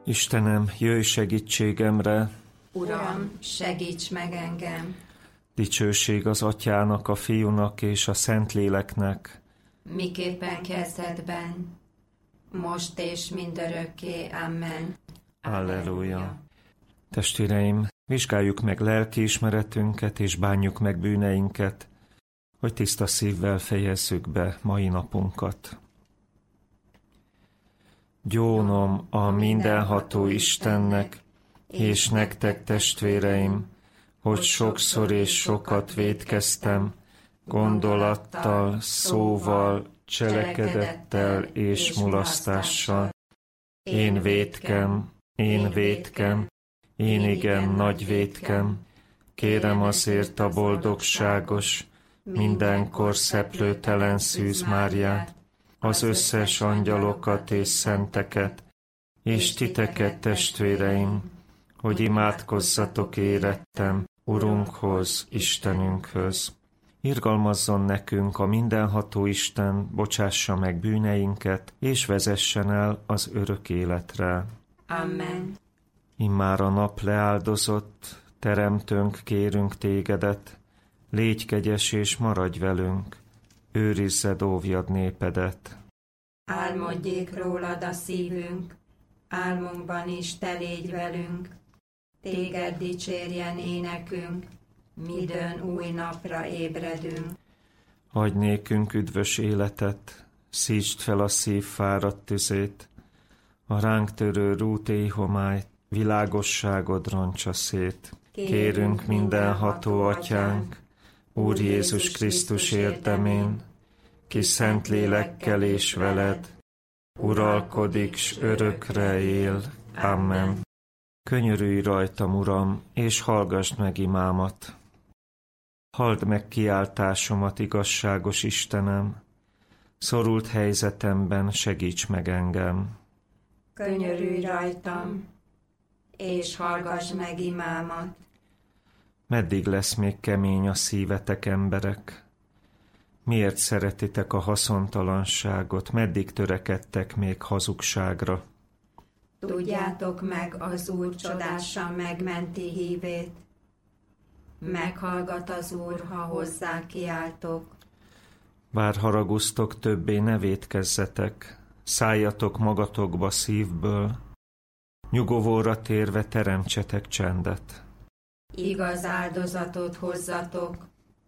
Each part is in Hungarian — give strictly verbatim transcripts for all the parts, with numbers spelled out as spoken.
Istenem, jöjj segítségemre! Uram, segíts meg engem! Dicsőség az Atyának, a Fiúnak és a Szentléleknek, miképpen kezdetben, most és mindörökké. Amen. Alleluja! Testvéreim, vizsgáljuk meg lelkiismeretünket és bánjuk meg bűneinket, hogy tiszta szívvel fejezzük be mai napunkat. Gyónom a mindenható Istennek, és nektek, testvéreim, hogy sokszor és sokat vétkeztem, gondolattal, szóval, cselekedettel és mulasztással. Én vétkem, én vétkem, én igen nagy vétkem, kérem azért a boldogságos, mindenkor szeplőtelen Szűz Máriát, az összes angyalokat és szenteket, és titeket, testvéreim, hogy imádkozzatok érettem Urunkhoz, Istenünkhöz. Irgalmazzon nekünk a mindenható Isten, bocsássa meg bűneinket, és vezessen el az örök életre. Amen. Immár a nap leáldozott, teremtőnk, kérünk tégedet, légy kegyes és maradj velünk, őrizzed, óvjad népedet. Álmodjék rólad a szívünk, álmunkban is te légy velünk, téged dicsérjen énekünk, midőn új napra ébredünk. Adj nékünk üdvös életet, szítsd fel a szív fáradt tüzét, a ránk törő rút éjhomályt, világosságod roncsa szét. Kérünk mindenható Atyánk, Úr Jézus Krisztus érdemén, ki szent lélekkel és veled, uralkodik, s örökre él. Amen. Könyörülj rajtam, Uram, és hallgassd meg imámat. Halld meg kiáltásomat, igazságos Istenem, szorult helyzetemben segíts meg engem. Könyörülj rajtam, és hallgass meg imámat. Meddig lesz még kemény a szívetek, emberek? Miért szeretitek a haszontalanságot? Meddig törekedtek még hazugságra? Tudjátok meg az Úr csodásan megmenti hívét. Meghallgat az Úr, ha hozzá kiáltok. Bár haragusztok, többé ne vétkezzetek, szálljatok magatokba szívből, nyugovóra térve teremtsetek csendet. Igaz áldozatot hozzatok,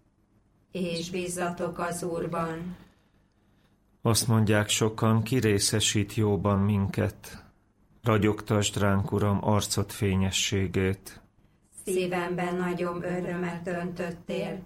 és bízzatok az Úrban. Azt mondják sokan, ki részesít jóban minket, ragyogtasd ránk, Uram, arcod fényességét. Szívemben nagyobb örömet öntöttél,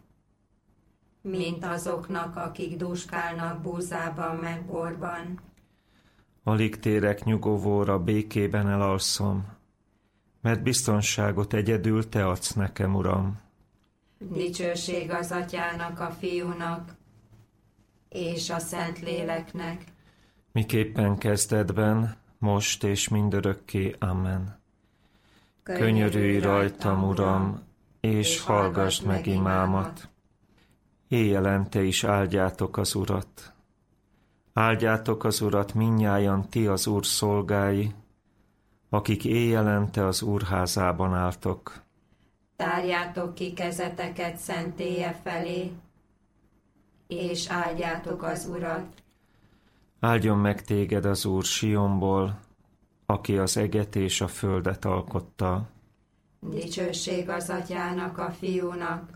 mint azoknak, akik dúskálnak búzában meg borban. Alig térek nyugovóra, békében elalszom, mert biztonságot egyedül te adsz nekem, Uram. Dicsőség az Atyának, a Fiúnak és a Szentléleknek, miképpen kezdetben, most és mindörökké. Amen. Könyörülj rajtam, Uram, és hallgassd meg imámat. Éjjelente is áldjátok az Urat. Áldjátok az Urat mindnyájan ti, az Úr szolgái, akik éjjelente az Úr házában álltok. Tárjátok ki kezeteket szentélye felé, és áldjátok az Urat. Áldjon meg téged az Úr Sionból, aki az eget és a földet alkotta. Dicsőség az Atyának, a Fiúnak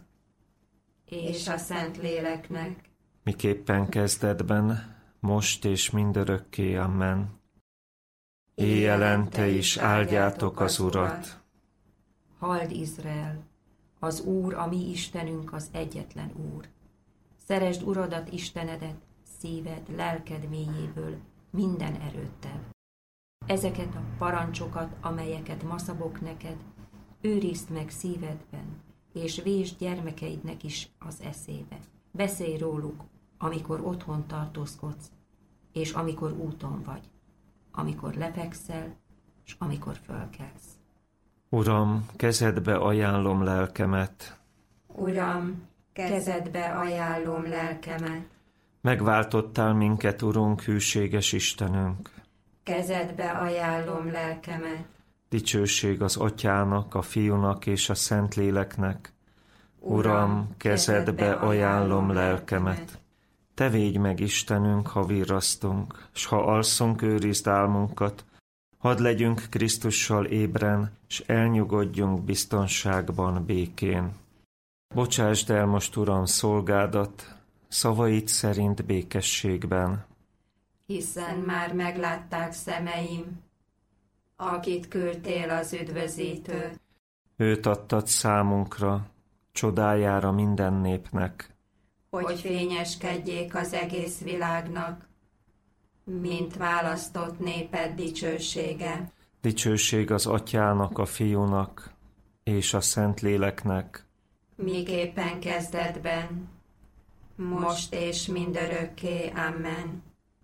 és a Szentléleknek, miképpen kezdetben, most és mindörökké. Amen. Éjjelente is áldjátok az Urat. Halld, Izrael! Az Úr, a mi Istenünk, az egyetlen Úr. Szeresd Uradat, Istenedet, szíved, lelked mélyéből, minden erőttel. Ezeket a parancsokat, amelyeket ma szabok neked, őrizd meg szívedben, és vésd gyermekeidnek is az eszébe. Beszélj róluk, amikor otthon tartózkodsz, és amikor úton vagy, amikor lefekszel, és amikor fölkelsz. Uram, kezedbe ajánlom lelkemet. Uram, kezedbe ajánlom lelkemet. Megváltottál minket, Urunk, hűséges Istenünk. kezedbe ajánlom lelkemet. Dicsőség az Atyának, a Fiúnak és a Szentléleknek. Uram, kezedbe ajánlom lelkemet. Te védj meg, Istenünk, ha virrasztunk, s ha alszunk, őrizd álmunkat. Hadd legyünk Krisztussal ébren, s elnyugodjunk biztonságban, békén. Bocsásd el most, Uram, szolgádat, szavaid szerint békességben. Hiszen már meglátták szemeim, akit küldtél az üdvözítő. Őt adtad számunkra, csodájára minden népnek. Hogy fényeskedjék az egész világnak, mint választott néped dicsősége. Dicsőség az Atyának, a Fiúnak és a Szentléleknek. Miképpen kezdetben, most és mindörökké. Amen.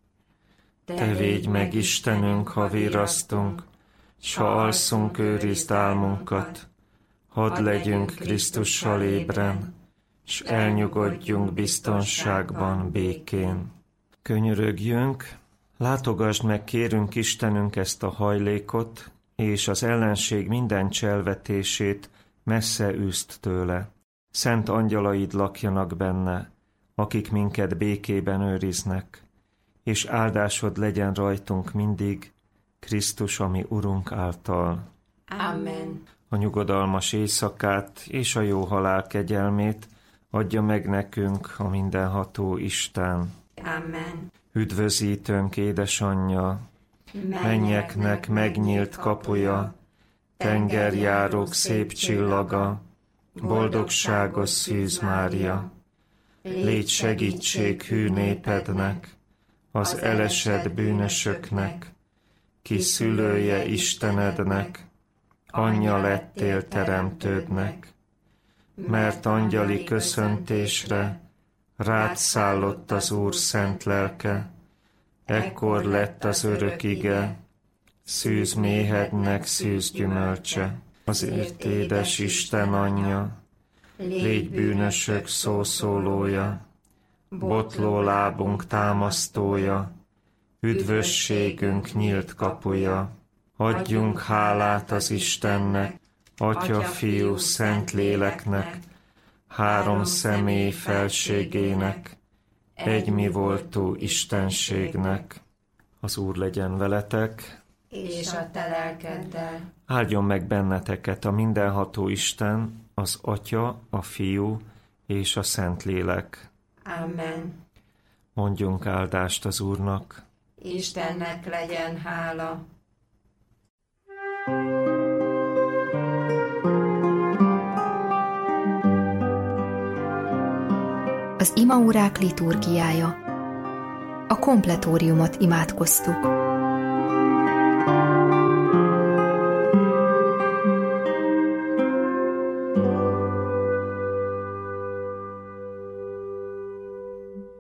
Te védj meg, Istenünk, ha virrasztunk, s ha alszunk, őrizd álmunkat. Hadd legyünk Krisztussal ébren, s elnyugodjunk biztonságban, békén. Könyörögjünk, látogasd meg, kérünk, Istenünk, ezt a hajlékot, és az ellenség minden cselvetését messze űzd tőle. Szent angyalaid lakjanak benne, akik minket békében őriznek, és áldásod legyen rajtunk mindig, Krisztus, ami Urunk által. Amen. A nyugodalmas éjszakát és a jó halál kegyelmét adja meg nekünk a mindenható Isten. Amen. Üdvözítőnk, édesanyja, mennyeknek megnyílt kapuja, tengerjárók szép csillaga, boldogságos Szűz Mária. Légy segítség hű népednek, az elesett bűnösöknek, ki szülője Istenednek, anyja lettél teremtődnek. Mert angyali köszöntésre rád szállott az Úr szent lelke, ekkor lett az örök ige, szűz méhednek szűz gyümölcse. Azért édes Isten anyja, légy bűnösök szószólója, botló lábunk támasztója, üdvösségünk nyílt kapuja. Adjunk hálát az Istennek, Atya, Fiú, Szent Léleknek, három személy felségének, egy mi voltú Istenségnek. Az Úr legyen veletek, és a te lelkeddel. Áldjon meg benneteket a mindenható Isten, az Atya, a Fiú és a Szentlélek. Amen. Mondjunk áldást az Úrnak. Istennek legyen hála. Az imaórák liturgiája. A kompletóriumot imádkoztuk.